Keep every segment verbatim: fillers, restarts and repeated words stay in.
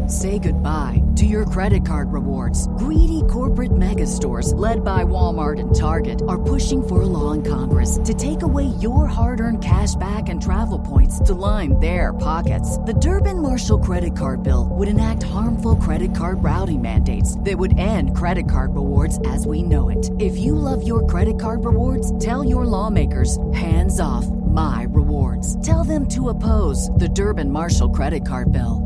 Say goodbye to your credit card rewards. Greedy corporate mega stores, led by Walmart and Target, are pushing for a law in Congress to take away your hard-earned cash back and travel points to line their pockets. The Durbin-Marshall credit card bill would enact harmful credit card routing mandates that would end credit card rewards as we know it. If you love your credit card rewards, tell your lawmakers, hands off my rewards. Tell them to oppose the Durbin-Marshall credit card bill.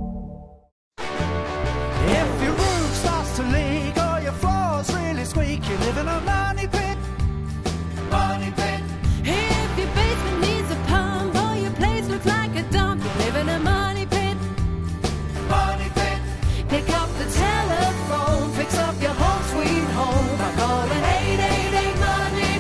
If your roof starts to leak or your floor's really squeak, you live in a money pit. Money pit. If your basement needs a pump or your place looks like a dump, you live in a money pit. Money pit. Pick up the telephone, fix up your home sweet home by calling eight eight eight money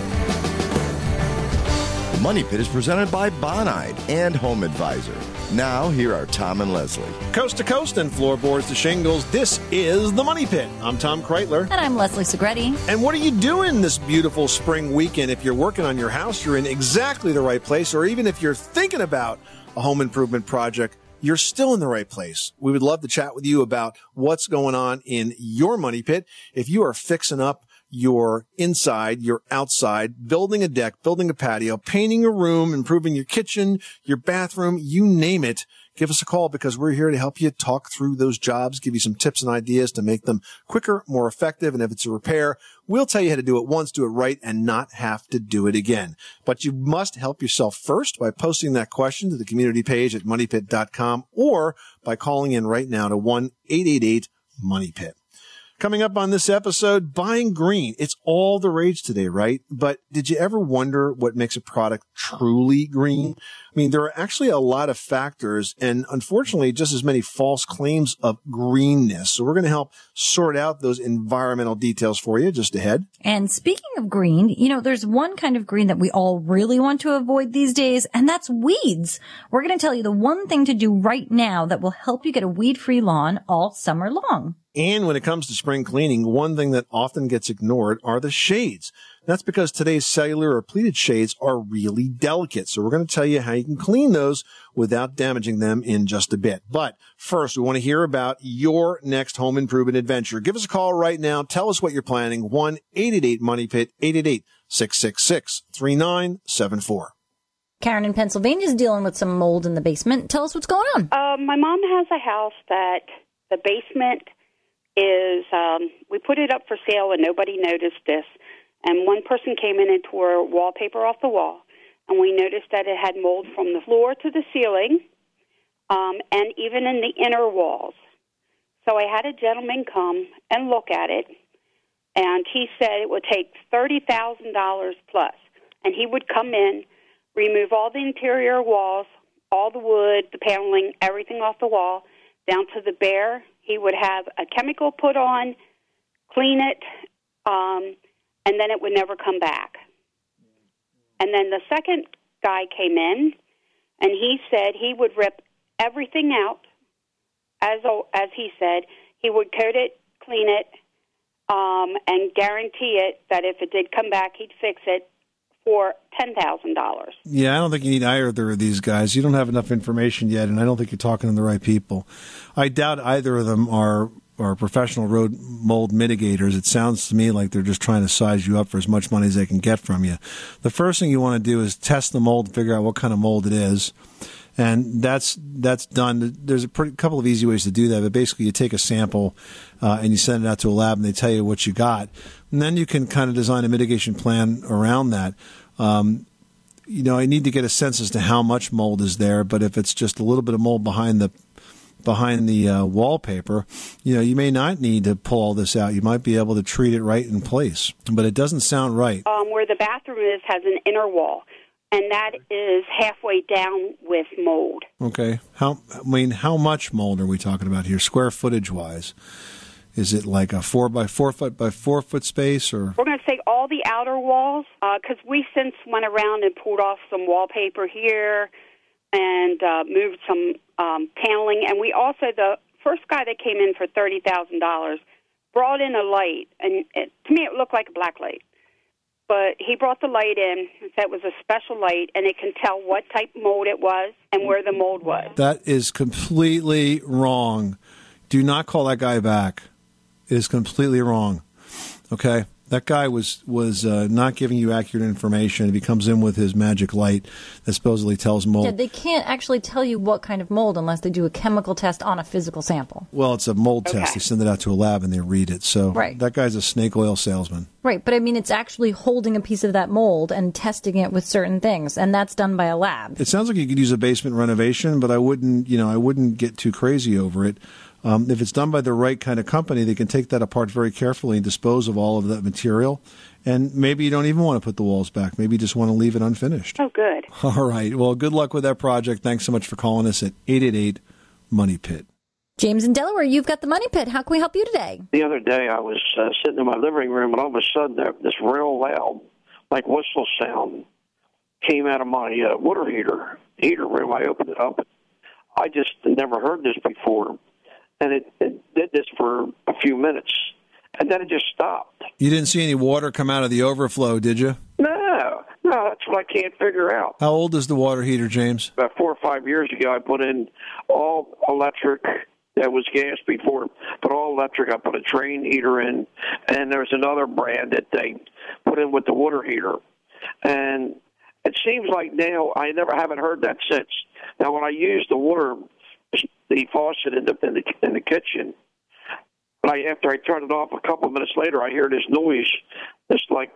pit. The Money Pit is presented by Bonide and Home Advisor. Now, here are Tom and Leslie. Coast to coast and floorboards to shingles, this is The Money Pit. I'm Tom Kreitler. And I'm Leslie Segretti. And what are you doing this beautiful spring weekend? If you're working on your house, you're in exactly the right place. Or even if you're thinking about a home improvement project, you're still in the right place. We would love to chat with you about what's going on in your Money Pit. If you are fixing up your inside, your outside, building a deck, building a patio, painting a room, improving your kitchen, your bathroom, you name it, give us a call because we're here to help you talk through those jobs, give you some tips and ideas to make them quicker, more effective. And if it's a repair, we'll tell you how to do it once, do it right, and not have to do it again. But you must help yourself first by posting that question to the community page at money pit dot com or by calling in right now to one eight eight eight money pit. Coming up on this episode, buying green. It's all the rage today, right? But did you ever wonder what makes a product truly green? I mean, there are actually a lot of factors and unfortunately just as many false claims of greenness. So we're going to help sort out those environmental details for you just ahead. And speaking of green, you know, there's one kind of green that we all really want to avoid these days, and that's weeds. We're going to tell you the one thing to do right now that will help you get a weed-free lawn all summer long. And when it comes to spring cleaning, one thing that often gets ignored are the shades. That's because today's cellular or pleated shades are really delicate. So we're going to tell you how you can clean those without damaging them in just a bit. But first, we want to hear about your next home improvement adventure. Give us a call right now. Tell us what you're planning. one eight eight eight money pit, eight eight eight, six six six, three nine seven four. Karen in Pennsylvania is dealing with some mold in the basement. Tell us what's going on. Uh, my mom has a house that the basement is, um, we put it up for sale and nobody noticed this. And one person came in and tore wallpaper off the wall. And we noticed that it had mold from the floor to the ceiling um, and even in the inner walls. So I had a gentleman come and look at it. And he said it would take thirty thousand dollars plus. And he would come in, remove all the interior walls, all the wood, the paneling, everything off the wall, down to the bare. He would have a chemical put on, clean it, um, and then it would never come back. And then the second guy came in, and he said he would rip everything out, as as he said. He would coat it, clean it, um, and guarantee it that if it did come back, he'd fix it for ten thousand dollars. Yeah, I don't think you need either of these guys. You don't have enough information yet, and I don't think you're talking to the right people. I doubt either of them are, are professional road mold mitigators. It sounds to me like they're just trying to size you up for as much money as they can get from you. The first thing you want to do is test the mold and figure out what kind of mold it is. And that's that's done. There's a pretty, couple of easy ways to do that. But basically, you take a sample uh, and you send it out to a lab, and they tell you what you got. And then you can kind of design a mitigation plan around that. Um, you know, I need to get a sense as to how much mold is there. But if it's just a little bit of mold behind the behind the uh, wallpaper, you know, you may not need to pull all this out. You might be able to treat it right in place. But it doesn't sound right. Um, where the bathroom is has an inner wall. And that is halfway down with mold. Okay. How? I mean, how much mold are we talking about here, square footage wise? Is it like a four by four foot by four foot space, or? We're going to say all the outer walls, because uh, we since went around and pulled off some wallpaper here, and uh, moved some um, paneling, and we also the first guy that came in for thirty thousand dollars brought in a light, and it, to me it looked like a black light. but he brought the light in and said it was a special light, and it can tell what type mold it was and where the mold was. That is completely wrong. Do not call that guy back. It is completely wrong. Okay? That guy was was uh, not giving you accurate information. He comes in with his magic light that supposedly tells mold. Yeah, they can't actually tell you what kind of mold unless they do a chemical test on a physical sample. Well, it's a mold Okay. test. They send it out to a lab and they read it. So Right. that guy's a snake oil salesman. Right, but I mean, it's actually holding a piece of that mold and testing it with certain things, and that's done by a lab. It sounds like you could use a basement renovation, but I wouldn't, you know, I wouldn't get too crazy over it. Um, if it's done by the right kind of company, they can take that apart very carefully and dispose of all of that material. And maybe you don't even want to put the walls back. Maybe you just want to leave it unfinished. Oh, good. All right. Well, good luck with that project. Thanks so much for calling us at eight eight eight Money Pit. James in Delaware, you've got the Money Pit. How can we help you today? The other day I was uh, sitting in my living room, and all of a sudden there, this real loud, like whistle sound came out of my uh, water heater heater room. I opened it up. I just never heard this before, and it, it did this for a few minutes, and then it just stopped. You didn't see any water come out of the overflow, did you? No, no, that's what I can't figure out. How old is the water heater, James? About four or five years ago, I put in all electric. That was gas before, but all electric. I put a train heater in, and there's another brand that they put in with the water heater. And it seems like now I never haven't heard that since. Now, when I use the water, the faucet in the in the, in the kitchen, but I, after I turn it off, a couple of minutes later, I hear this noise, this like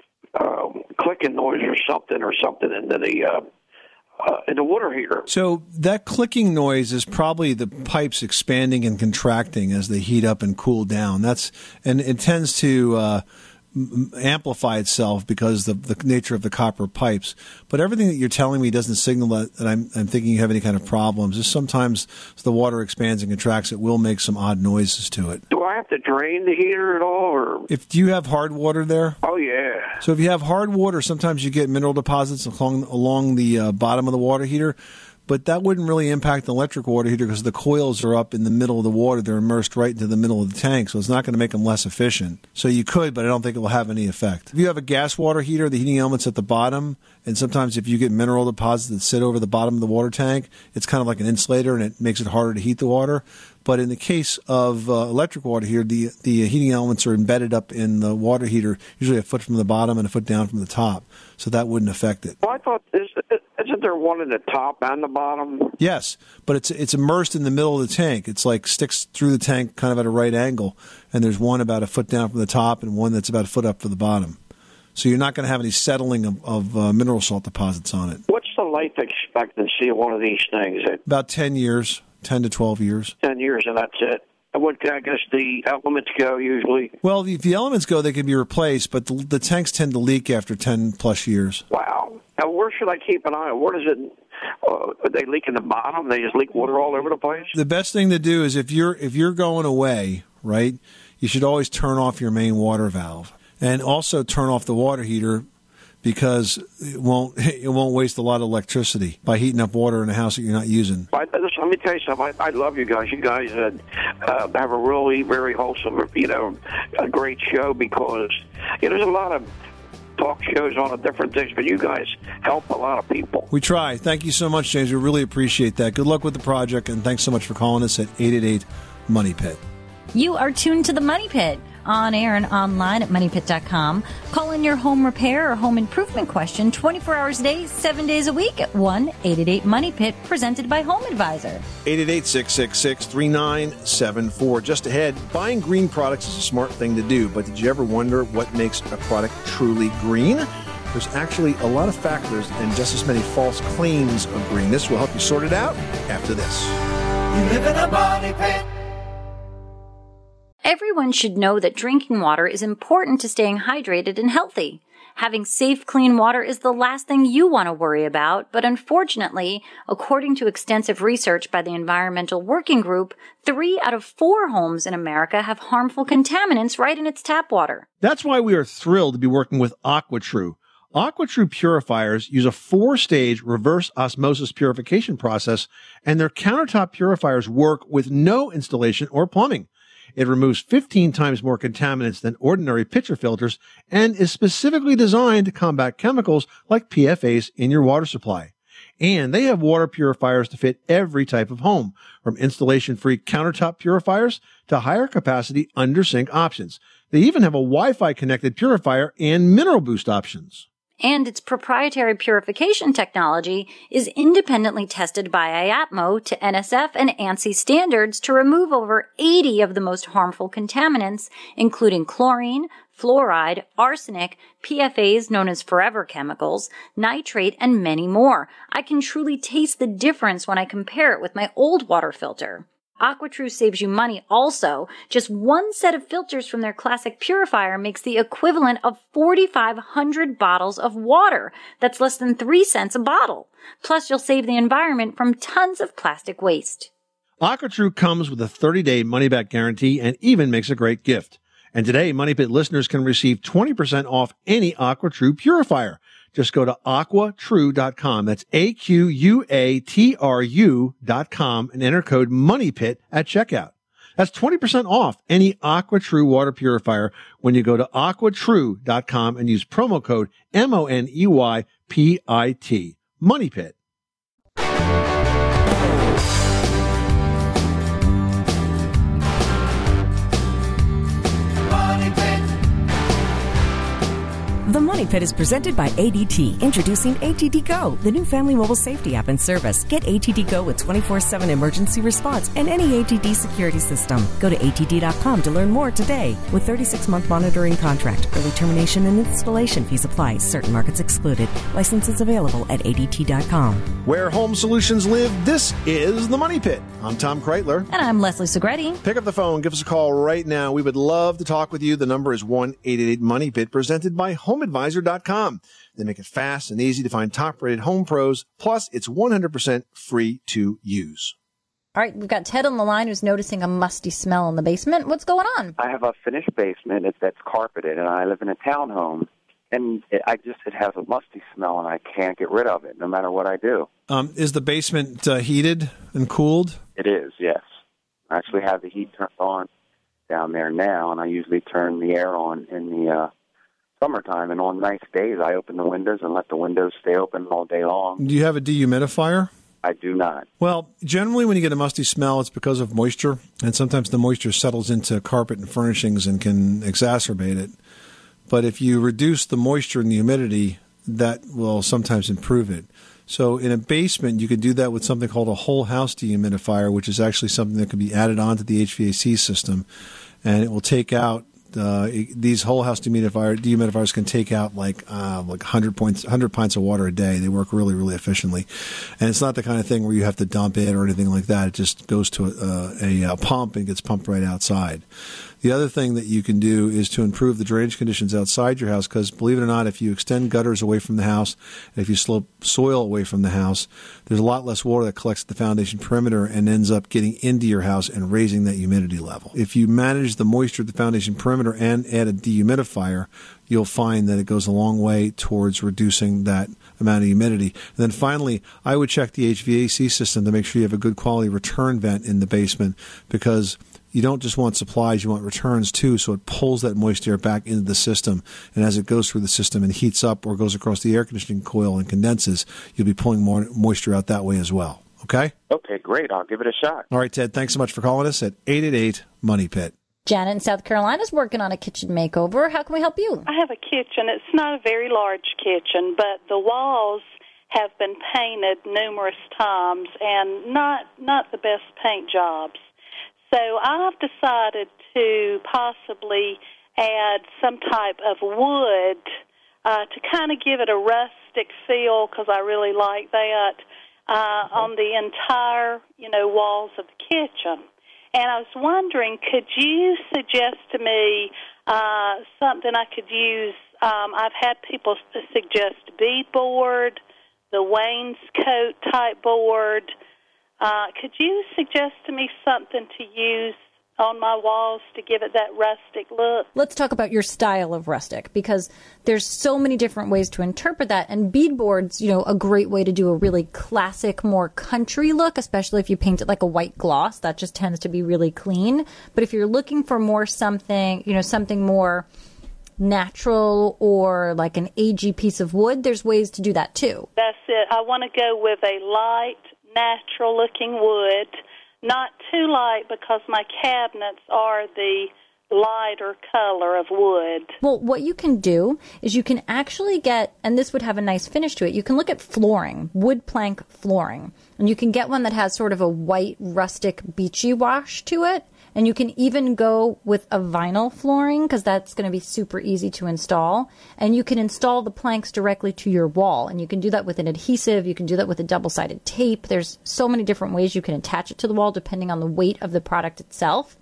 um, clicking noise or something or something into the. Uh, Uh, in the water heater. So that clicking noise is probably the pipes expanding and contracting as they heat up and cool down. That's and it tends to uh, m- amplify itself because of the nature of the copper pipes. But everything that you're telling me doesn't signal that, that I'm, I'm thinking you have any kind of problems. Just sometimes as the water expands and contracts, it will make some odd noises to it. Do I have to drain the heater at all? Or? If do you have hard water there? Oh, yeah. So if you have hard water, sometimes you get mineral deposits along along the uh, bottom of the water heater, but that wouldn't really impact the electric water heater because the coils are up in the middle of the water. They're immersed right into the middle of the tank, so it's not going to make them less efficient. So you could, but I don't think it will have any effect. If you have a gas water heater, the heating element's at the bottom, and sometimes if you get mineral deposits that sit over the bottom of the water tank, it's kind of like an insulator, and it makes it harder to heat the water. But in the case of uh, electric water heater, the the heating elements are embedded up in the water heater, usually a foot from the bottom and a foot down from the top, so that wouldn't affect it. Well, I thought, is, isn't there one in the top and the bottom? Yes, but it's it's immersed in the middle of the tank. It's like sticks through the tank kind of at a right angle, and there's one about a foot down from the top and one that's about a foot up from the bottom. So you're not going to have any settling of, of uh, mineral salt deposits on it. What's the life expectancy of one of these things? At About ten years, ten to twelve years. ten years, and that's it. And what, I guess the elements go usually? Well, if the elements go, they can be replaced, but the, the tanks tend to leak after ten plus years. Wow. Now, where should I keep an eye on? Where does it, uh, are they leak in the bottom? They just leak water all over the place? The best thing to do is if you're if you're going away, right, you should always turn off your main water valve. And also turn off the water heater because it won't it won't waste a lot of electricity by heating up water in a house that you're not using. I, let me tell you something. I, I love you guys. You guys uh, uh, have a really very wholesome, you know, a great show because you know, there's a lot of talk shows on different things, but you guys help a lot of people. We try. Thank you so much, James. We really appreciate that. Good luck with the project, and thanks so much for calling us at eight eight eight Money Pit. You are tuned to the Money Pit, on air and online at money pit dot com. Call in your home repair or home improvement question twenty-four hours a day, seven days a week at one eight eight eight Money Pit, presented by Home Advisor. eight eight eight, six six six, three nine seven four. Just ahead, buying green products is a smart thing to do, but did you ever wonder what makes a product truly green? There's actually a lot of factors and just as many false claims of green. This will help you sort it out after this. You live in a Money Pit. Everyone should know that drinking water is important to staying hydrated and healthy. Having safe, clean water is the last thing you want to worry about, but unfortunately, according to extensive research by the Environmental Working Group, three out of four homes in America have harmful contaminants right in its tap water. That's why we are thrilled to be working with AquaTrue. AquaTrue purifiers use a four-stage reverse osmosis purification process, and their countertop purifiers work with no installation or plumbing. It removes fifteen times more contaminants than ordinary pitcher filters and is specifically designed to combat chemicals like P F As in your water supply. And they have water purifiers to fit every type of home, from installation-free countertop purifiers to higher capacity under-sink options. They even have a Wi-Fi connected purifier and mineral boost options. And its proprietary purification technology is independently tested by I A P M O to N S F and ANSI standards to remove over eighty of the most harmful contaminants, including chlorine, fluoride, arsenic, P F As known as forever chemicals, nitrate, and many more. I can truly taste the difference when I compare it with my old water filter. AquaTrue saves you money also. Just one set of filters from their classic purifier makes the equivalent of forty-five hundred bottles of water. That's less than three cents a bottle. Plus, you'll save the environment from tons of plastic waste. AquaTrue comes with a thirty-day money-back guarantee and even makes a great gift. And today, Money Pit listeners can receive twenty percent off any AquaTrue purifier. Just go to aqua true dot com. That's A Q U A T R U dot com and enter code MONEYPIT at checkout. That's twenty percent off any AquaTrue water purifier when you go to aqua true dot com and use promo code M O N E Y P I T. MONEYPIT. The Money Pit is presented by A D T. Introducing A T T Go, the new family mobile safety app and service. Get A T T Go with twenty-four seven emergency response and any A T T security system. Go to A T T dot com to learn more today. With thirty-six month monitoring contract, early termination and installation fees apply. Certain markets excluded. Licenses available at A D T dot com. Where home solutions live, this is the Money Pit. I'm Tom Kreitler. And I'm Leslie Segretti. Pick up the phone. Give us a call right now. We would love to talk with you. The number is one eight eight eight money pit, presented by home advisor dot com. They make it fast and easy to find top-rated home pros. Plus, it's one hundred percent free to use. All right, we've got Ted on the line who's noticing a musty smell in the basement. What's going on? I have a finished basement. It's that's carpeted, and I live in a townhome. And it, I just it has a musty smell, and I can't get rid of it, no matter what I do. Um, is the basement uh, heated and cooled? It is, yes. I actually have the heat turned on down there now, and I usually turn the air on in the uh, summertime. And on nice days, I open the windows and let the windows stay open all day long. Do you have a dehumidifier? I do not. Well, generally when you get a musty smell, it's because of moisture, and sometimes the moisture settles into carpet and furnishings and can exacerbate it. But if you reduce the moisture and the humidity, that will sometimes improve it. So in a basement, you could do that with something called a whole house dehumidifier, which is actually something that can be added onto the H V A C system, and it will take out Uh, these whole house dehumidifier, dehumidifiers can take out like uh, like one hundred points, one hundred pints of water a day. They work really, really efficiently, and it's not the kind of thing where you have to dump it or anything like that. It just goes to a, a, a pump and gets pumped right outside. The other thing that you can do is to improve the drainage conditions outside your house, because believe it or not, if you extend gutters away from the house, and if you slope soil away from the house, there's a lot less water that collects at the foundation perimeter and ends up getting into your house and raising that humidity level. If you manage the moisture at the foundation perimeter and add a dehumidifier, you'll find that it goes a long way towards reducing that amount of humidity. And then finally, I would check the H V A C system to make sure you have a good quality return vent in the basement, because you don't just want supplies, you want returns too, so it pulls that moist air back into the system. And as it goes through the system and heats up or goes across the air conditioning coil and condenses, you'll be pulling more moisture out that way as well. Okay? Okay, great. I'll give it a shot. All right, Ted, thanks so much for calling us at eight eight eight money pit. Janet in South Carolina is working on a kitchen makeover. How can we help you? I have a kitchen. It's not a very large kitchen, but the walls have been painted numerous times and not not the best paint jobs. So I've decided to possibly add some type of wood uh, to kind of give it a rustic feel, because I really like that, uh, on the entire, you know, walls of the kitchen. And I was wondering, could you suggest to me uh, something I could use? Um, I've had people suggest beadboard, the wainscot type board. Uh, could you suggest to me something to use on my walls to give it that rustic look. Let's talk about your style of rustic, because there's so many different ways to interpret that. And beadboard's, you know, a great way to do a really classic, more country look, especially if you paint it like a white gloss. That just tends to be really clean. But if you're looking for more something, you know, something more natural or like an agey piece of wood, there's ways to do that too. That's it. I want to go with a light, natural-looking wood. Not too light, because my cabinets are the lighter color of wood. Well, what you can do is you can actually get, and this would have a nice finish to it, you can look at flooring, wood plank flooring. And you can get one that has sort of a white, rustic, beachy wash to it. And you can even go with a vinyl flooring, because that's going to be super easy to install. And you can install the planks directly to your wall. And you can do that with an adhesive. You can do that with a double-sided tape. There's so many different ways you can attach it to the wall depending on the weight of the product itself.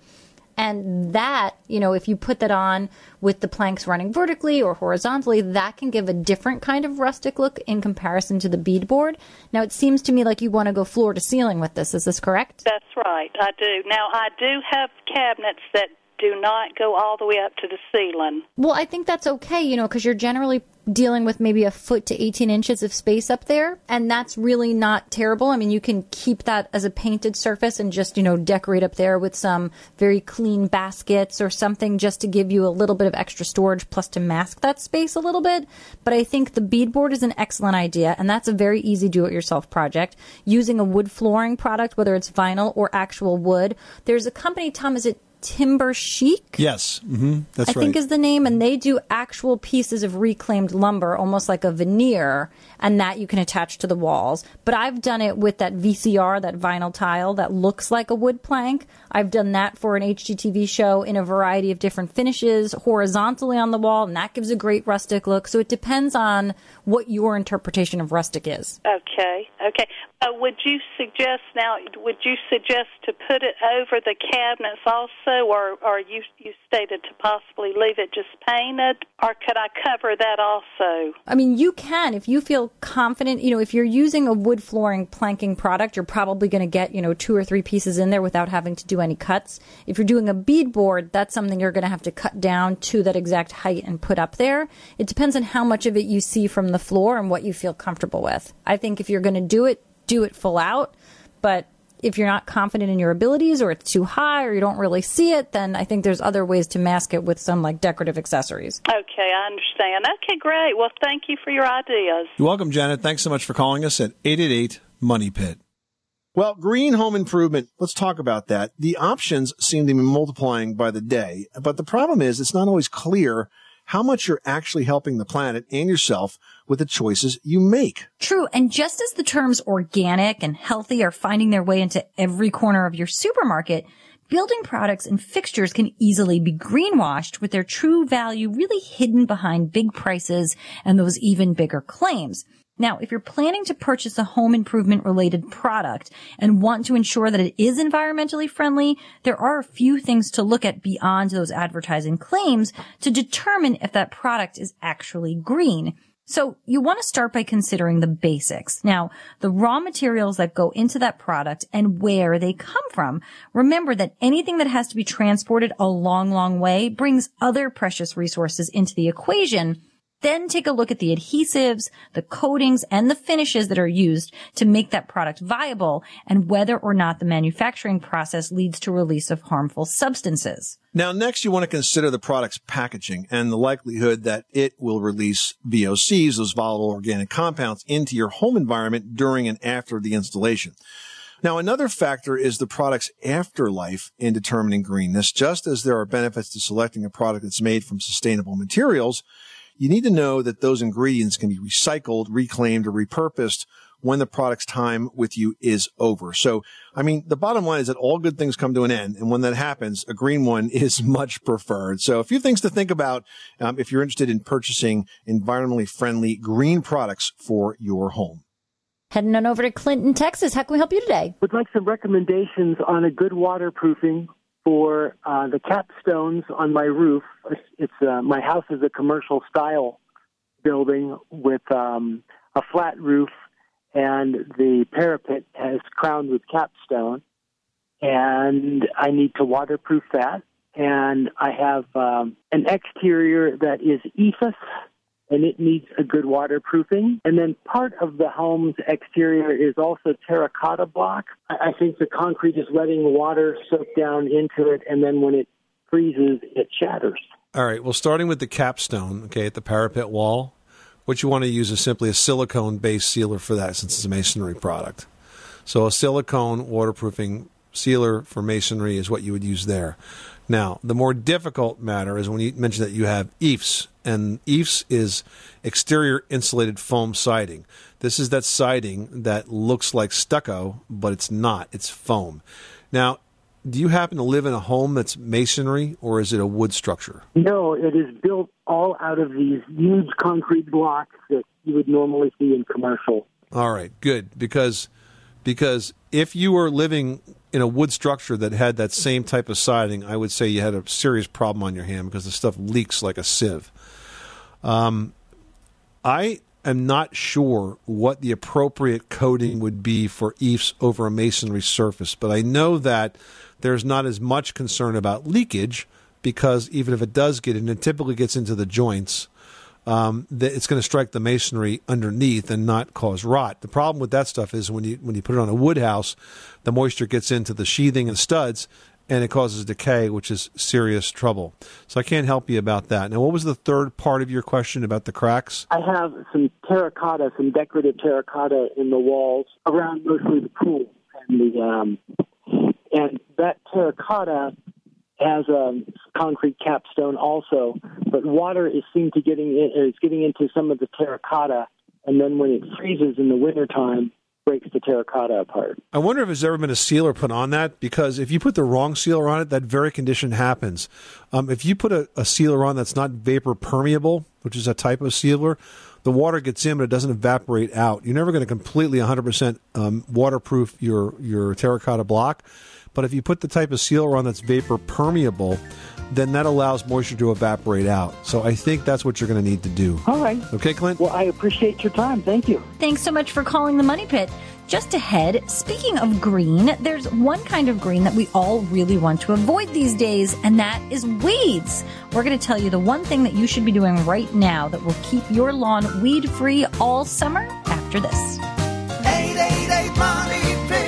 And that, you know, if you put that on with the planks running vertically or horizontally, that can give a different kind of rustic look in comparison to the beadboard. Now, it seems to me like you want to go floor to ceiling with this. Is this correct? That's right. I do. Now, I do have cabinets that do not go all the way up to the ceiling. Well, I think that's okay, you know, because you're generally dealing with maybe a foot to eighteen inches of space up there, and that's really not terrible. I mean, you can keep that as a painted surface and just, you know, decorate up there with some very clean baskets or something just to give you a little bit of extra storage plus to mask that space a little bit. But I think the beadboard is an excellent idea, and that's a very easy do-it-yourself project. Using a wood flooring product, whether it's vinyl or actual wood. There's a company, Tom, is it Timber Chic? Yes, mm-hmm. That's I right. I think is the name, and they do actual pieces of reclaimed lumber, almost like a veneer, and that you can attach to the walls. But I've done it with that V C R, that vinyl tile that looks like a wood plank. I've done that for an H G T V show in a variety of different finishes, horizontally on the wall, and that gives a great rustic look. So it depends on what your interpretation of rustic is. Okay, okay. Uh, would you suggest now, would you suggest to put it over the cabinets also, or, or you, you stated to possibly leave it just painted, or could I cover that also? I mean, you can, if you feel confident. You know, if you're using a wood flooring planking product, you're probably going to get, you know, two or three pieces in there without having to do any cuts. If you're doing a beadboard, that's something you're going to have to cut down to that exact height and put up there. It depends on how much of it you see from the floor and what you feel comfortable with. I think if you're going to do it, do it full out. But if you're not confident in your abilities, or it's too high, or you don't really see it, then I think there's other ways to mask it with some like decorative accessories. Okay, I understand. Okay, great. Well, thank you for your ideas. You're welcome, Janet. Thanks so much for calling us at eight eight eight, money pit. Well, green home improvement, let's talk about that. The options seem to be multiplying by the day, but the problem is it's not always clear how much you're actually helping the planet and yourself with the choices you make. True. And just as the terms organic and healthy are finding their way into every corner of your supermarket, building products and fixtures can easily be greenwashed with their true value really hidden behind big prices and those even bigger claims. Now, if you're planning to purchase a home improvement related product and want to ensure that it is environmentally friendly, there are a few things to look at beyond those advertising claims to determine if that product is actually green. So you want to start by considering the basics. Now, the raw materials that go into that product and where they come from. Remember that anything that has to be transported a long, long way brings other precious resources into the equation. Then take a look at the adhesives, the coatings, and the finishes that are used to make that product viable, and whether or not the manufacturing process leads to release of harmful substances. Now, next, you want to consider the product's packaging and the likelihood that it will release V O Cs, those volatile organic compounds, into your home environment during and after the installation. Now, another factor is the product's afterlife in determining greenness. Just as there are benefits to selecting a product that's made from sustainable materials, you need to know that those ingredients can be recycled, reclaimed, or repurposed when the product's time with you is over. So, I mean, the bottom line is that all good things come to an end. And when that happens, a green one is much preferred. So a few things to think about um, if you're interested in purchasing environmentally friendly green products for your home. Heading on over to Clinton, Texas. How can we help you today? Would like some recommendations on a good waterproofing for uh, the capstones on my roof. It's, it's uh, my house is a commercial style building with um, a flat roof, and the parapet is crowned with capstone. and I need to waterproof that. And I have um, an exterior that is E F I S, and it needs a good waterproofing. And then part of the home's exterior is also terracotta block. I, I think the concrete is letting water soak down into it, and then when it freezes, it shatters. All right, well, starting with the capstone, okay, at the parapet wall, what you want to use is simply a silicone-based sealer for that, since it's a masonry product. So a silicone waterproofing sealer for masonry is what you would use there. Now, the more difficult matter is when you mentioned that you have E F S, and E F S is exterior insulated foam siding. This is that siding that looks like stucco, but it's not. It's foam. Now, do you happen to live in a home that's masonry, or is it a wood structure? No, it is built all out of these huge concrete blocks that you would normally see in commercial. All right, good, because because if you were living in a wood structure that had that same type of siding, I would say you had a serious problem on your hand because the stuff leaks like a sieve. Um, I am not sure what the appropriate coating would be for E F S over a masonry surface, but I know that there's not as much concern about leakage because even if it does get in, it typically gets into the joints. Um, that it's going to strike the masonry underneath and not cause rot. The problem with that stuff is when you when you put it on a wood house, the moisture gets into the sheathing and studs, and it causes decay, which is serious trouble. So I can't help you about that. Now, what was the third part of your question about the cracks? I have some terracotta, some decorative terracotta in the walls around mostly the pool, and the um, and that terracotta has a concrete capstone also, but water is seen to getting in, is getting into some of the terracotta, and then when it freezes in the wintertime, breaks the terracotta apart. I wonder if there's ever been a sealer put on that, because if you put the wrong sealer on it, that very condition happens. Um, if you put a, a sealer on that's not vapor permeable, which is a type of sealer, the water gets in, but it doesn't evaporate out. You're never going to completely one hundred percent um, waterproof your, your terracotta block. But if you put the type of sealer on that's vapor permeable, then that allows moisture to evaporate out. So I think that's what you're going to need to do. All right. Okay, Clint? Well, I appreciate your time. Thank you. Thanks so much for calling the Money Pit. Just ahead, speaking of green, there's one kind of green that we all really want to avoid these days, and that is weeds. We're going to tell you the one thing that you should be doing right now that will keep your lawn weed-free all summer after this. eight eight eight Money Pit.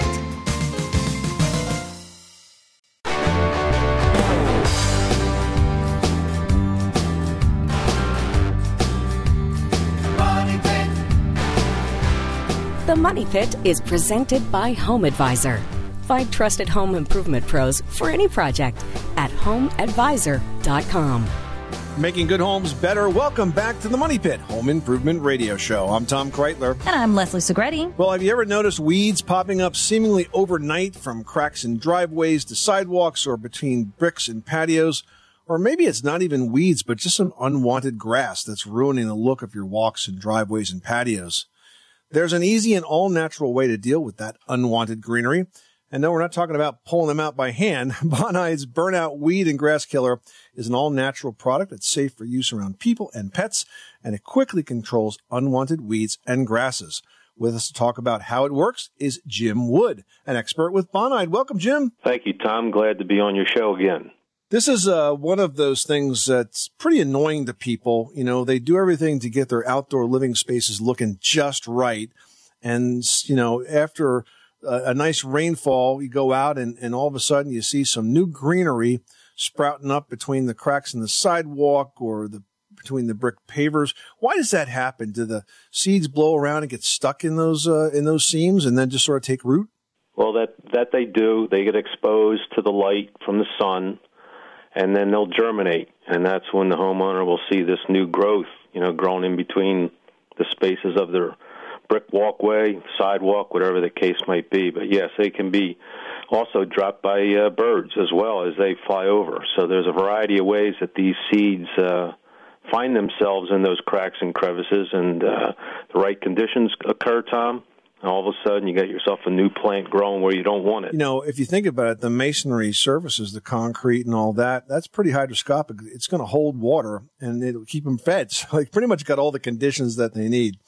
The Money Pit is presented by Home Advisor. Find trusted home improvement pros for any project at home advisor dot com. Making good homes better. Welcome back to the Money Pit Home Improvement Radio Show. I'm Tom Kreitler. And I'm Leslie Segretti. Well, have you ever noticed weeds popping up seemingly overnight from cracks in driveways to sidewalks or between bricks and patios? Or maybe it's not even weeds, but just some unwanted grass that's ruining the look of your walks and driveways and patios. There's an easy and all-natural way to deal with that unwanted greenery. And no, we're not talking about pulling them out by hand. Bonahide's Burnout Weed and Grass Killer is an all-natural product that's safe for use around people and pets, and it quickly controls unwanted weeds and grasses. With us to talk about how it works is Jim Wood, an expert with Bonide. Welcome, Jim. Thank you, Tom. Glad to be on your show again. This is uh, one of those things that's pretty annoying to people. You know, they do everything to get their outdoor living spaces looking just right. And, you know, after a, a nice rainfall, you go out and, and all of a sudden you see some new greenery sprouting up between the cracks in the sidewalk or the between the brick pavers. Why does that happen? Do the seeds blow around and get stuck in those uh, in those seams and then just sort of take root? Well, that, that they do. They get exposed to the light from the sun, and then they'll germinate, and that's when the homeowner will see this new growth, you know, growing in between the spaces of their brick walkway, sidewalk, whatever the case might be. But, yes, they can be also dropped by uh, birds as well as they fly over. So there's a variety of ways that these seeds uh, find themselves in those cracks and crevices, and uh, the right conditions occur, Tom. And all of a sudden, you got yourself a new plant growing where you don't want it. You know, if you think about it, the masonry surfaces, the concrete and all that, that's pretty hydroscopic. It's going to hold water, and it'll keep them fed. So, like, pretty much got all the conditions that they need.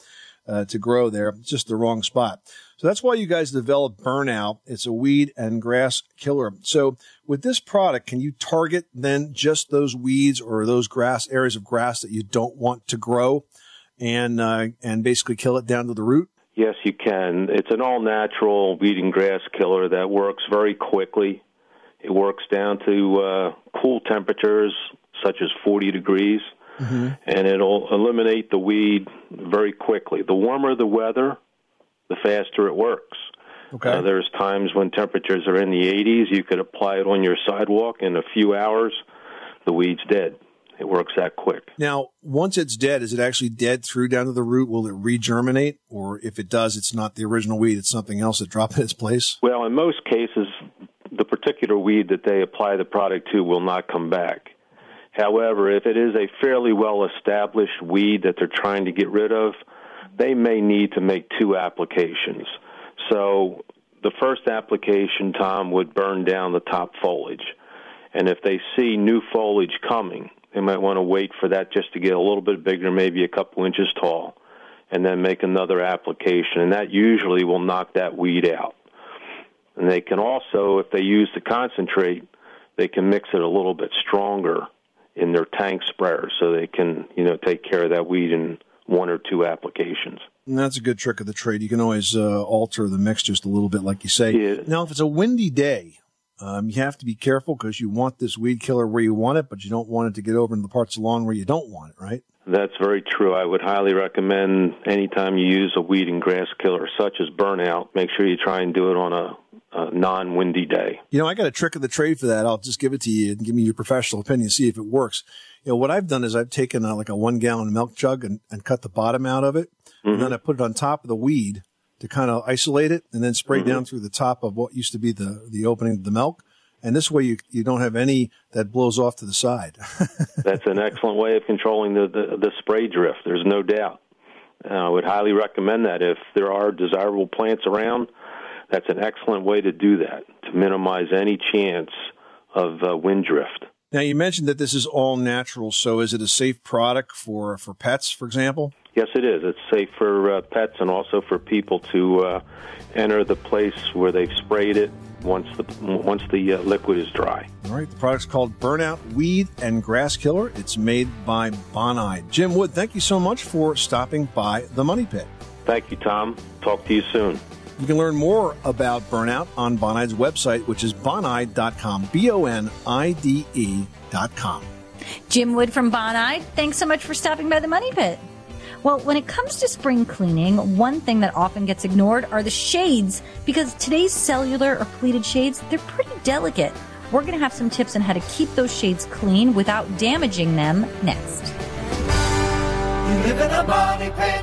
uh, to grow there. It's just the wrong spot. So that's why you guys developed Burnout. It's a weed and grass killer. So with this product, can you target then just those weeds or those grass areas of grass that you don't want to grow and uh, and basically kill it down to the root? Yes, you can. It's an all-natural weed and grass killer that works very quickly. It works down to uh, cool temperatures, such as forty degrees, mm-hmm. and it'll eliminate the weed very quickly. The warmer the weather, the faster it works. Okay. Uh, there's times when temperatures are in the eighties. You could apply it on your sidewalk in a few hours. The weed's dead. It works that quick. Now, once it's dead, is it actually dead through down to the root? Will it regerminate? Or if it does, it's not the original weed, it's something else that dropped in its place? Well, in most cases, the particular weed that they apply the product to will not come back. However, if it is a fairly well-established weed that they're trying to get rid of, they may need to make two applications. So the first application, Tom, would burn down the top foliage. And if they see new foliage coming, they might want to wait for that just to get a little bit bigger, maybe a couple inches tall, and then make another application. And that usually will knock that weed out. And they can also, if they use the concentrate, they can mix it a little bit stronger in their tank sprayer so they can, you know, take care of that weed in one or two applications. And that's a good trick of the trade. You can always uh, alter the mix just a little bit, like you say. Yeah. Now, if it's a windy day, um, you have to be careful because you want this weed killer where you want it, but you don't want it to get over into the parts of the lawn where you don't want it, right? That's very true. I would highly recommend anytime you use a weed and grass killer such as Burnout, make sure you try and do it on a a non-windy day. You know, I got a trick of the trade for that. I'll just give it to you and give me your professional opinion, see if it works. You know, what I've done is I've taken a, like a one-gallon milk jug and, and cut the bottom out of it, mm-hmm. and then I put it on top of the weed to kind of isolate it, and then spray mm-hmm. down through the top of what used to be the, the opening of the milk. And this way you you don't have any that blows off to the side. That's an excellent way of controlling the, the, the spray drift. There's no doubt. Uh, I would highly recommend that. If there are desirable plants around, that's an excellent way to do that, to minimize any chance of uh, wind drift. Now, you mentioned that this is all natural, so is it a safe product for, for pets, for example? Yes, it is. It's safe for uh, pets and also for people to uh, enter the place where they've sprayed it once the once the uh, liquid is dry. All right. The product's called Burnout Weed and Grass Killer. It's made by Bonide. Jim Wood, thank you so much for stopping by the Money Pit. Thank you, Tom. Talk to you soon. You can learn more about Burnout on Bonide's website, which is bonide dot com, B O N I D E dot com. Jim Wood from Bonide, thanks so much for stopping by the Money Pit. Well, when it comes to spring cleaning, one thing that often gets ignored are the shades, because today's cellular or pleated shades, they're pretty delicate. We're going to have some tips on how to keep those shades clean without damaging them next. You live in a money pit.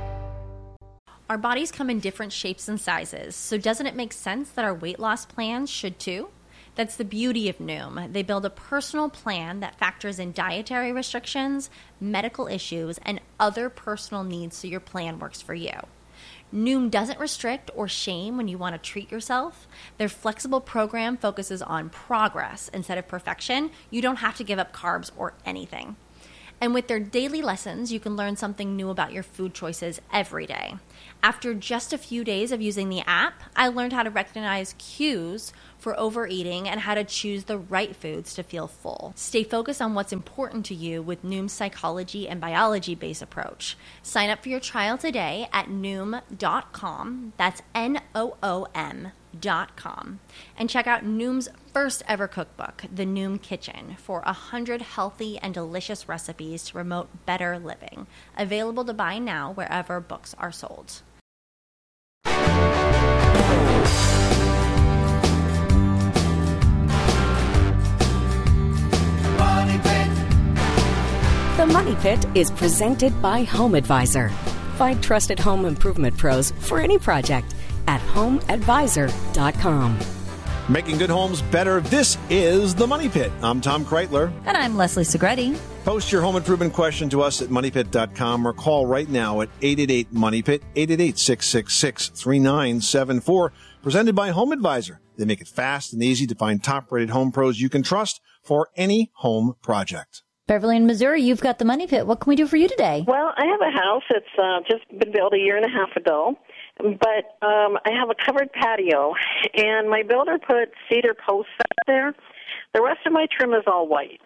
Our bodies come in different shapes and sizes, so doesn't it make sense that our weight loss plans should too? That's the beauty of Noom. They build a personal plan that factors in dietary restrictions, medical issues, and other personal needs so your plan works for you. Noom doesn't restrict or shame when you want to treat yourself. Their flexible program focuses on progress instead of perfection. You don't have to give up carbs or anything. And with their daily lessons, you can learn something new about your food choices every day. After just a few days of using the app, I learned how to recognize cues for overeating and how to choose the right foods to feel full. Stay focused on what's important to you with Noom's psychology and biology-based approach. Sign up for your trial today at noom dot com. That's N O O M dot com. And check out Noom's first ever cookbook, The Noom Kitchen, for one hundred healthy and delicious recipes to promote better living. Available to buy now wherever books are sold. The Money Pit is presented by Home Advisor. Find trusted home improvement pros for any project at home advisor dot com. Making good homes better. This is The Money Pit. I'm Tom Kreitler. And I'm Leslie Segretti. Post your home improvement question to us at money pit dot com or call right now at eight eight eight money pit, eight eight eight, six six six, three nine seven four. Presented by Home Advisor. They make it fast and easy to find top-rated home pros you can trust for any home project. Beverly in Missouri, you've got the Money Pit. What can we do for you today? Well, I have a house that's uh, just been built a year and a half ago, but um, I have a covered patio, and my builder put cedar posts up there. The rest of my trim is all white.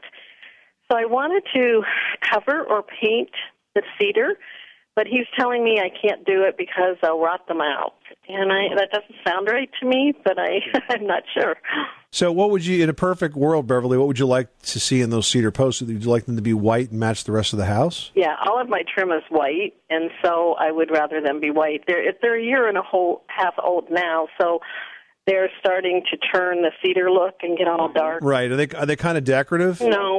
So I wanted to cover or paint the cedar, but he's telling me I can't do it because I'll rot them out. And I, that doesn't sound right to me, but I, I'm not sure. So what would you, in a perfect world, Beverly, what would you like to see in those cedar posts? Would you like them to be white and match the rest of the house? Yeah, all of my trim is white, and so I would rather them be white. They're, they're a year and a whole half old now, so they're starting to turn the cedar look and get all dark. Right. Are they are they kind of decorative? No.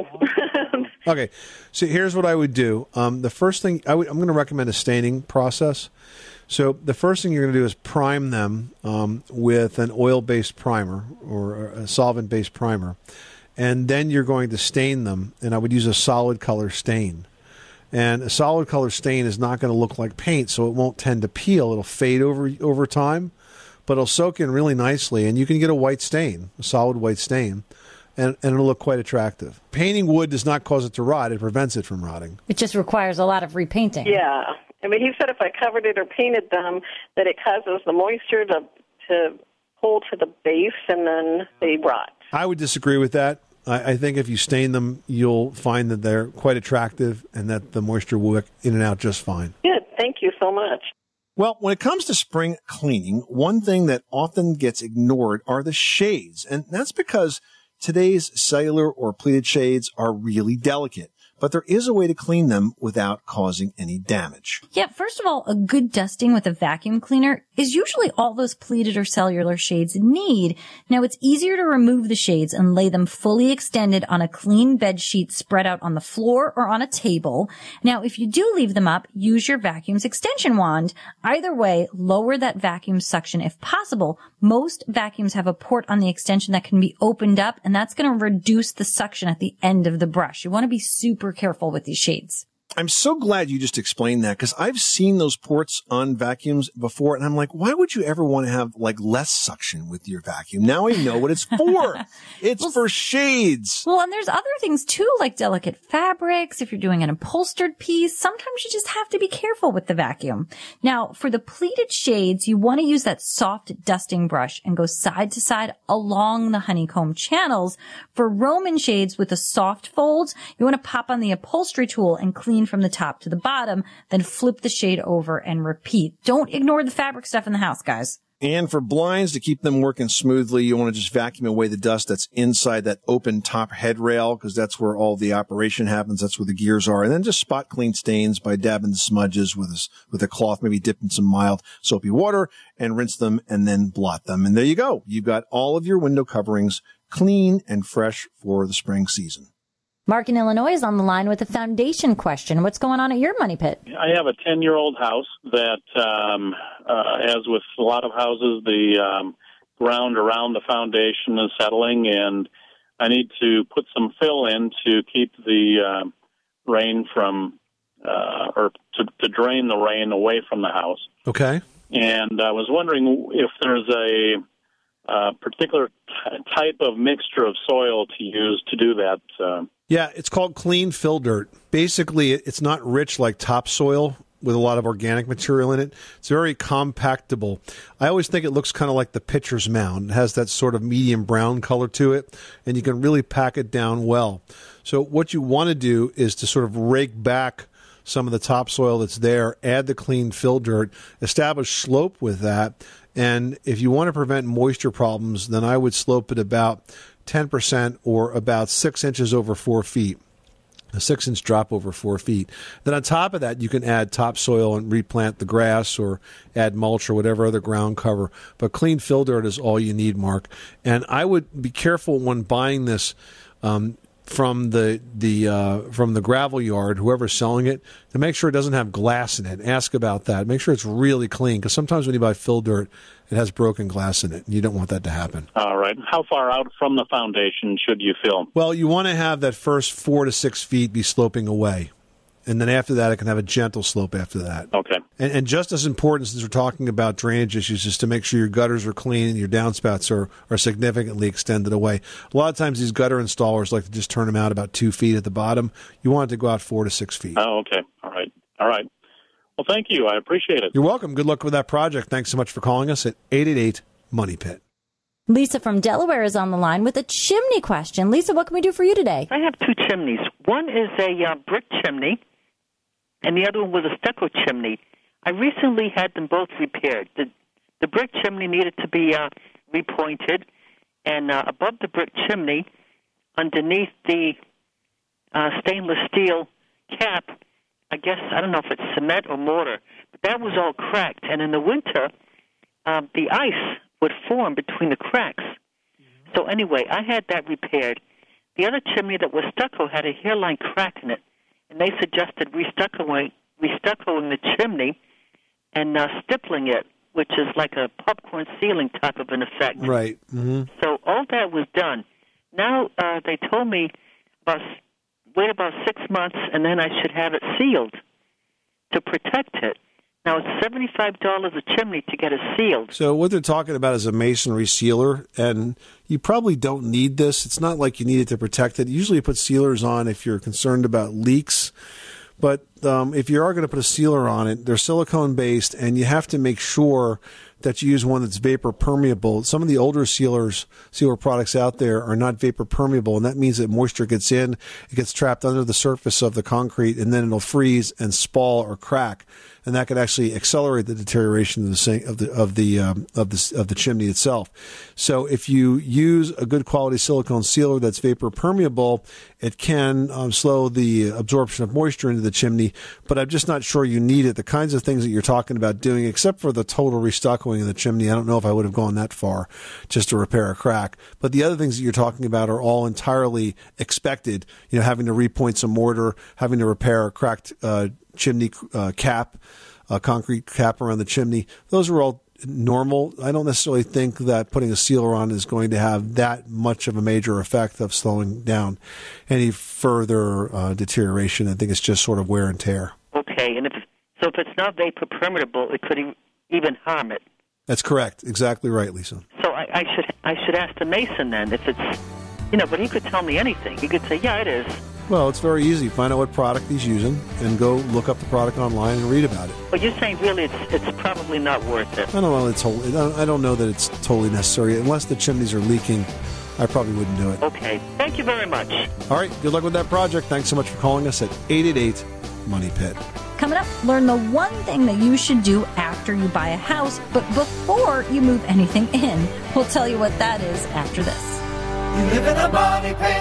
Okay. So here's what I would do. Um, the first thing, I would, I'm going to recommend a staining process. So the first thing you're going to do is prime them um, with an oil-based primer or a solvent-based primer. And then you're going to stain them, and I would use a solid color stain. And a solid color stain is not going to look like paint, so it won't tend to peel. It'll fade over over time, but it'll soak in really nicely, and you can get a white stain, a solid white stain, and, and it'll look quite attractive. Painting wood does not cause it to rot. It prevents it from rotting. It just requires a lot of repainting. Yeah. I mean, he said if I covered it or painted them, that it causes the moisture to to pull to the base, and then they rot. I would disagree with that. I, I think if you stain them, you'll find that they're quite attractive and that the moisture will work in and out just fine. Good. Thank you so much. Well, when it comes to spring cleaning, one thing that often gets ignored are the shades. And that's because today's cellular or pleated shades are really delicate. But there is a way to clean them without causing any damage. Yeah, first of all, a good dusting with a vacuum cleaner is usually all those pleated or cellular shades need. Now, it's easier to remove the shades and lay them fully extended on a clean bed sheet spread out on the floor or on a table. Now, if you do leave them up, use your vacuum's extension wand. Either way, lower that vacuum suction if possible. Most vacuums have a port on the extension that can be opened up, and that's going to reduce the suction at the end of the brush. You want to be super careful with these shades. I'm so glad you just explained that, because I've seen those ports on vacuums before, and I'm like, why would you ever want to have like less suction with your vacuum? Now I know what it's for. It's well, for shades. Well, and there's other things too, like delicate fabrics. If you're doing an upholstered piece, sometimes you just have to be careful with the vacuum. Now, for the pleated shades, you want to use that soft dusting brush and go side to side along the honeycomb channels. For Roman shades with the soft folds, you want to pop on the upholstery tool and clean from the top to the bottom, then flip the shade over and repeat. Don't ignore the fabric stuff in the house, guys. And for blinds, to keep them working smoothly, you want to just vacuum away the dust that's inside that open top head rail, because that's where all the operation happens. That's where the gears are. And then just spot clean stains by dabbing the smudges with a, with a cloth, maybe dipped in some mild soapy water, and rinse them and then blot them. And there you go. You've got all of your window coverings clean and fresh for the spring season. Mark in Illinois is on the line with a foundation question. What's going on at your money pit? I have a ten-year-old house that, um, uh, as with a lot of houses, the um, ground around the foundation is settling, and I need to put some fill in to keep the uh, rain from, uh, or to, to drain the rain away from the house. Okay. And I was wondering if there's a uh, particular t- type of mixture of soil to use to do that. Uh, Yeah, it's called clean fill dirt. Basically, it's not rich like topsoil with a lot of organic material in it. It's very compactable. I always think it looks kind of like the pitcher's mound. It has that sort of medium brown color to it, and you can really pack it down well. So what you want to do is to sort of rake back some of the topsoil that's there, add the clean fill dirt, establish slope with that, and if you want to prevent moisture problems, then I would slope it about ten percent or about six inches over four feet, a six inch drop over four feet. Then on top of that, you can add topsoil and replant the grass or add mulch or whatever other ground cover. But clean fill dirt is all you need, Mark. And I would be careful when buying this um, from the the uh, from the gravel yard, whoever's selling it, to make sure it doesn't have glass in it. Ask about that. Make sure it's really clean, because sometimes when you buy fill dirt, it has broken glass in it, and you don't want that to happen. All right. How far out from the foundation should you fill? Well, you want to have that first four to six feet be sloping away. And then after that, it can have a gentle slope after that. Okay. And, and just as important, since we're talking about drainage issues, is to make sure your gutters are clean and your downspouts are, are significantly extended away. A lot of times these gutter installers like to just turn them out about two feet at the bottom. You want it to go out four to six feet. Oh, okay. All right. All right. Well, thank you. I appreciate it. You're welcome. Good luck with that project. Thanks so much for calling us at eight eight eight, money pit. Lisa from Delaware is on the line with a chimney question. Lisa, what can we do for you today? I have two chimneys. One is a uh, brick chimney, and the other one was a stucco chimney. I recently had them both repaired. The, the brick chimney needed to be uh, repointed, and uh, above the brick chimney, underneath the uh, stainless steel cap, I guess, I don't know if it's cement or mortar, but that was all cracked. And in the winter, uh, the ice would form between the cracks. So anyway, I had that repaired. The other chimney that was stucco had a hairline crack in it, and they suggested restuccoing, restuccoing the chimney and uh, stippling it, which is like a popcorn ceiling type of an effect. Right. Mm-hmm. So all that was done. Now uh, they told me about wait about six months, and then I should have it sealed to protect it. Now, it's seventy-five dollars a chimney to get it sealed. So what they're talking about is a masonry sealer, and you probably don't need this. It's not like you need it to protect it. Usually you put sealers on if you're concerned about leaks. But um, if you are going to put a sealer on it, they're silicone-based, and you have to make sure that you use one that's vapor permeable. Some of the older sealers, sealer products out there are not vapor permeable, and that means that moisture gets in, it gets trapped under the surface of the concrete, and then it'll freeze and spall or crack, and that could actually accelerate the deterioration of the sink, of the of the um, of the of the chimney itself. So if you use a good quality silicone sealer that's vapor permeable, it can um, slow the absorption of moisture into the chimney, but I'm just not sure you need it. The kinds of things that you're talking about doing, except for the total restuccoing of the chimney, I don't know if I would have gone that far just to repair a crack. But the other things that you're talking about are all entirely expected. You know, having to repoint some mortar, having to repair a cracked uh, chimney uh, cap, a concrete cap around the chimney. Those are all normal. I don't necessarily think that putting a sealer on is going to have that much of a major effect of slowing down any further uh, deterioration. I think it's just sort of wear and tear. Okay, and if so, if it's not vapor permeable, it could e- even harm it. That's correct. Exactly right, Lisa. So I, I should I should ask the mason then if it's, you know, but he could tell me anything. He could say, yeah, it is. Well, it's very easy. Find out what product he's using and go look up the product online and read about it. But you're saying really it's it's probably not worth it. I don't know. It's wholly, I don't know that it's totally necessary. Unless the chimneys are leaking, I probably wouldn't do it. Okay. Thank you very much. All right. Good luck with that project. Thanks so much for calling us at eight eight eight, money pit. Coming up, learn the one thing that you should do after you buy a house, but before you move anything in. We'll tell you what that is after this. You live in a money pit.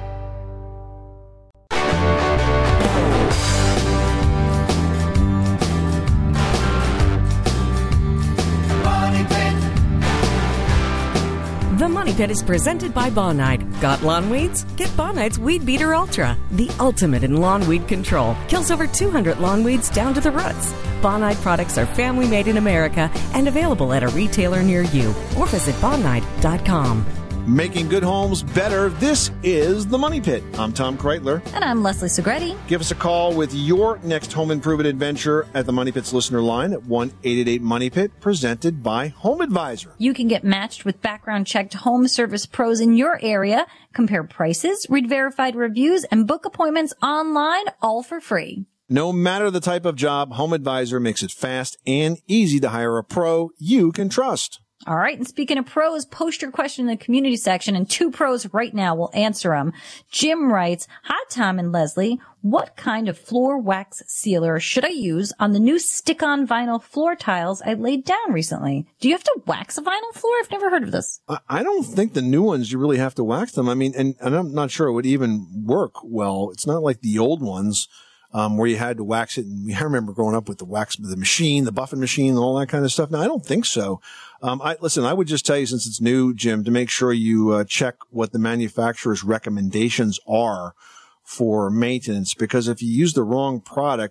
The Money Pit is presented by Bonide. Got lawn weeds? Get Bonide's Weed Beater Ultra, the ultimate in lawn weed control. Kills over two hundred lawn weeds down to the roots. Bonide products are family made in America and available at a retailer near you or visit bonide dot com. Making good homes better. This is The Money Pit. I'm Tom Kreitler. And I'm Leslie Segretti. Give us a call with your next home improvement adventure at the Money Pit's listener line at one eight eight eight, money pit, presented by Home Advisor. You can get matched with background checked home service pros in your area, compare prices, read verified reviews, and book appointments online, all for free. No matter the type of job, Home Advisor makes it fast and easy to hire a pro you can trust. All right. And speaking of pros, post your question in the community section, and two pros right now will answer them. Jim writes, hi, Tom and Leslie. What kind of floor wax sealer should I use on the new stick-on vinyl floor tiles I laid down recently? Do you have to wax a vinyl floor? I've never heard of this. I don't think the new ones, you really have to wax them. I mean, and, and I'm not sure it would even work well. It's not like the old ones. Um, where you had to wax it. And I remember growing up with the wax, the machine, the buffing machine, and all that kind of stuff. Now, I don't think so. Um, I, listen, I would just tell you, since it's new, Jim, to make sure you uh, check what the manufacturer's recommendations are for maintenance, because if you use the wrong product,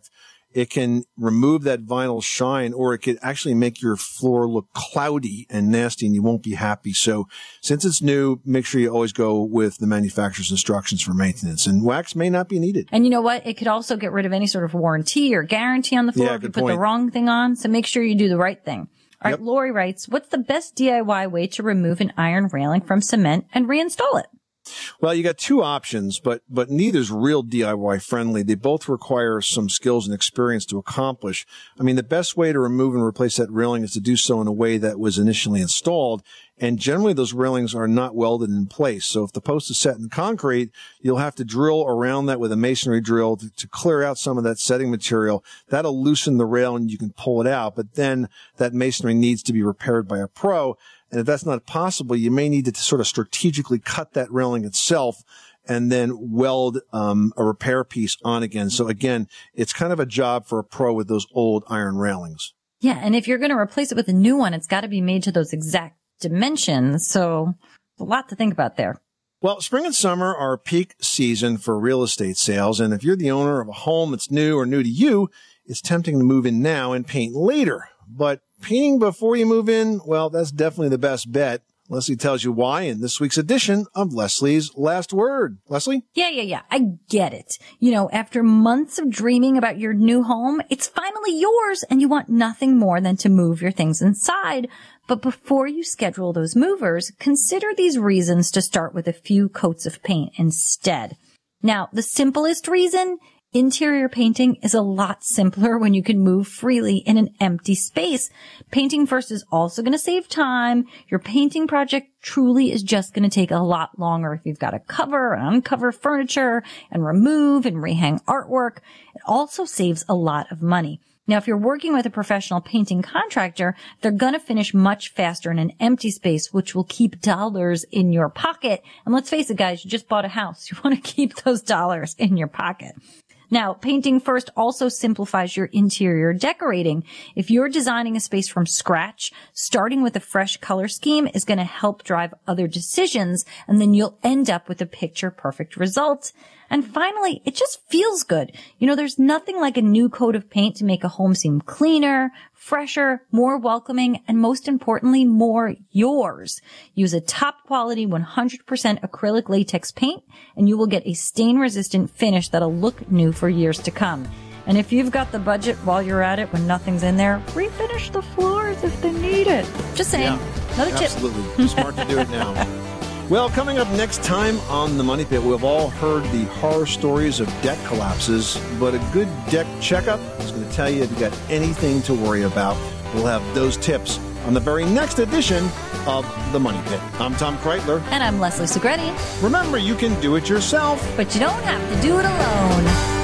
it can remove that vinyl shine, or it could actually make your floor look cloudy and nasty, and you won't be happy. So since it's new, make sure you always go with the manufacturer's instructions for maintenance, and wax may not be needed. And you know what? It could also get rid of any sort of warranty or guarantee on the floor Yeah, if you good put point. the wrong thing on. So make sure you do the right thing. All right, Yep. Lori writes, what's the best D I Y way to remove an iron railing from cement and reinstall it? Well, you got two options, but but neither's real D I Y friendly. They both require some skills and experience to accomplish. I mean, the best way to remove and replace that railing is to do so in a way that was initially installed. And generally, those railings are not welded in place. So if the post is set in concrete, you'll have to drill around that with a masonry drill to, to clear out some of that setting material. That'll loosen the rail and you can pull it out. But then that masonry needs to be repaired by a pro. And if that's not possible, you may need to sort of strategically cut that railing itself and then weld um, a repair piece on again. So again, it's kind of a job for a pro with those old iron railings. Yeah, and if you're going to replace it with a new one, it's got to be made to those exact dimensions. So a lot to think about there. Well, spring and summer are peak season for real estate sales. And if you're the owner of a home that's new or new to you, it's tempting to move in now and paint later. But painting before you move in, well, that's definitely the best bet. Leslie tells you why in this week's edition of Leslie's Last Word. Leslie? Yeah, yeah, yeah. I get it. You know, after months of dreaming about your new home, it's finally yours and you want nothing more than to move your things inside. But before you schedule those movers, consider these reasons to start with a few coats of paint instead. Now, the simplest reason, interior painting is a lot simpler when you can move freely in an empty space. Painting first is also going to save time. Your painting project truly is just going to take a lot longer if you've got to cover and uncover furniture and remove and rehang artwork. It also saves a lot of money. Now, if you're working with a professional painting contractor, they're going to finish much faster in an empty space, which will keep dollars in your pocket. And let's face it, guys, you just bought a house. You want to keep those dollars in your pocket. Now, painting first also simplifies your interior decorating. If you're designing a space from scratch, starting with a fresh color scheme is going to help drive other decisions, and then you'll end up with a picture-perfect result. And finally, it just feels good. You know, there's nothing like a new coat of paint to make a home seem cleaner, fresher, more welcoming, and most importantly, more yours. Use a top quality one hundred percent acrylic latex paint, and you will get a stain-resistant finish that'll look new for years to come. And if you've got the budget while you're at it when nothing's in there, refinish the floors if they need it. Just saying. Yeah, Another tip. absolutely. Smart to do it now. Well, coming up next time on The Money Pit, we've all heard the horror stories of deck collapses, but a good deck checkup is going to tell you if you've got anything to worry about. We'll have those tips on the very next edition of The Money Pit. I'm Tom Kreitler. And I'm Leslie Segretti. Remember, you can do it yourself, but you don't have to do it alone.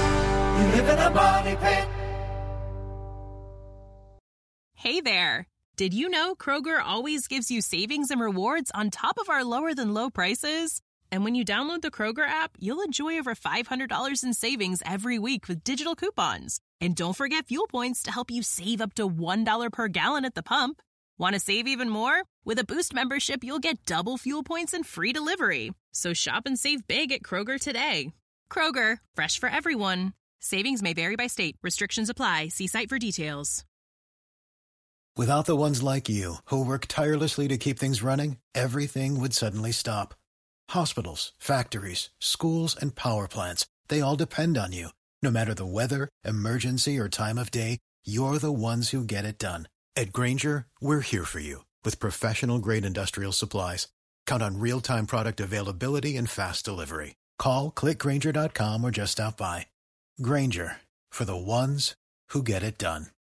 You live in a money pit. Hey there. Did you know Kroger always gives you savings and rewards on top of our lower-than-low prices? And when you download the Kroger app, you'll enjoy over five hundred dollars in savings every week with digital coupons. And don't forget fuel points to help you save up to one dollar per gallon at the pump. Want to save even more? With a Boost membership, you'll get double fuel points and free delivery. So shop and save big at Kroger today. Kroger, fresh for everyone. Savings may vary by state. Restrictions apply. See site for details. Without the ones like you, who work tirelessly to keep things running, everything would suddenly stop. Hospitals, factories, schools, and power plants, they all depend on you. No matter the weather, emergency, or time of day, you're the ones who get it done. At Grainger, we're here for you with professional-grade industrial supplies. Count on real-time product availability and fast delivery. Call, click Grainger dot com, or just stop by. Grainger, for the ones who get it done.